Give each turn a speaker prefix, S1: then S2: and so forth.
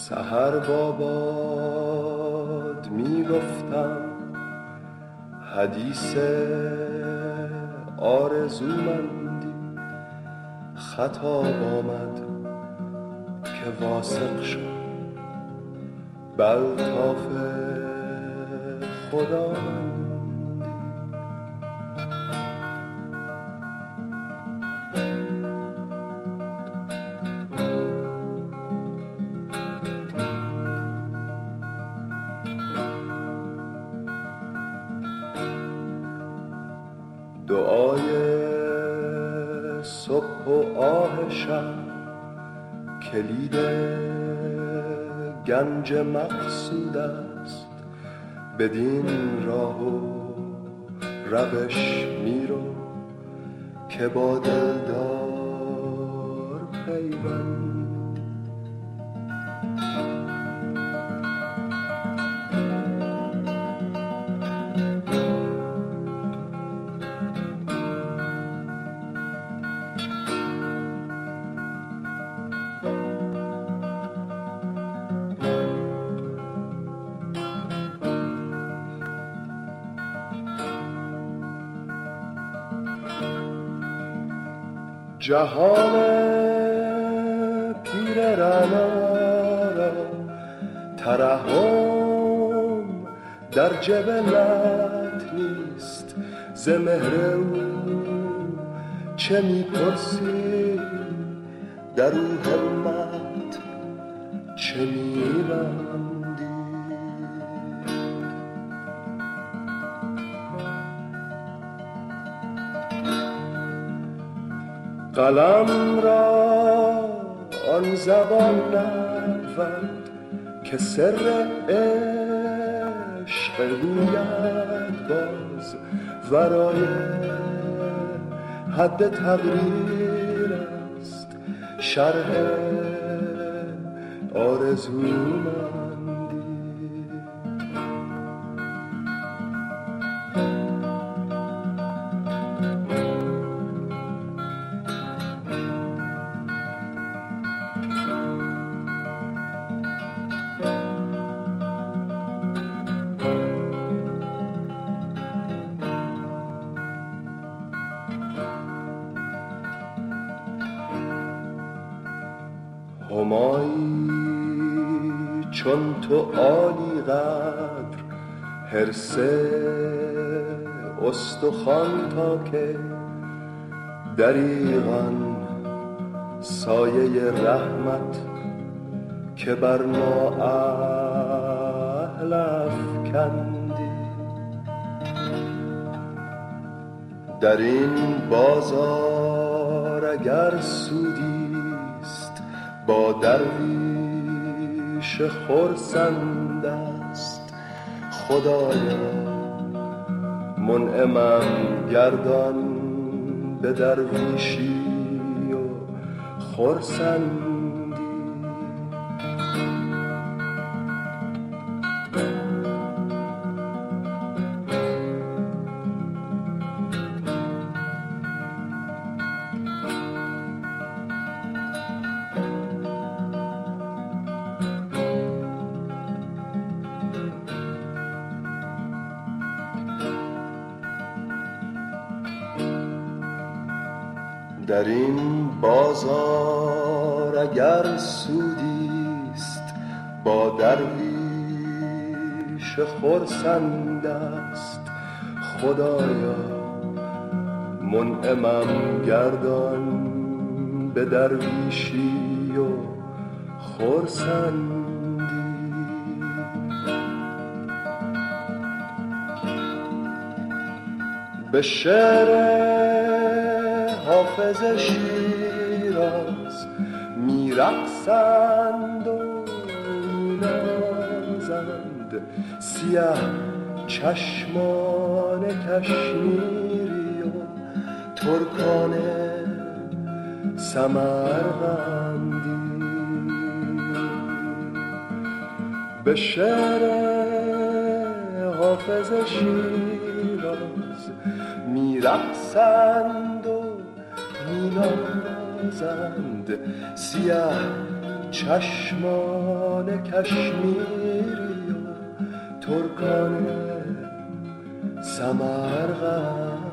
S1: سحر با باد می گفتم حدیث آرزومندی، خطاب آمد که واثق شد بالطاف خداوندی. دعای صبح و آه شب کلید گنج مقصود است، بدین راه و روش میرو که با دلدار پیوند. جهان پیر رعنا را ترحم در جبلت نیست، ز مهر او چه می‌پرسی، در او همت چه می‌بندی. قلم را آن زبان نبود که سر عشق گوید باز، ورای حد تقریر است شرح آرزومندی. همایی چون تو عالی قدر، حرص استخوان تا که دریغا سایه رحمت که بر ما اهل افکندی. در این بازار اگر سودی با درویش خرسند است، خدایا منعمم گردان به درویشی و خرسندی. در این بازار اگر سودیست با درویش خرسند است، خدایا منعمم گردان به درویشی و خرسندی. به شعر حافظ شیراز میرقصند و مینازند، سیه چشمان کشمیری و ترکان سمرقندی. به شعر حافظ شیراز میرقصند و مینازند، سیه چشمان کشمیری و ترکان سمرقند.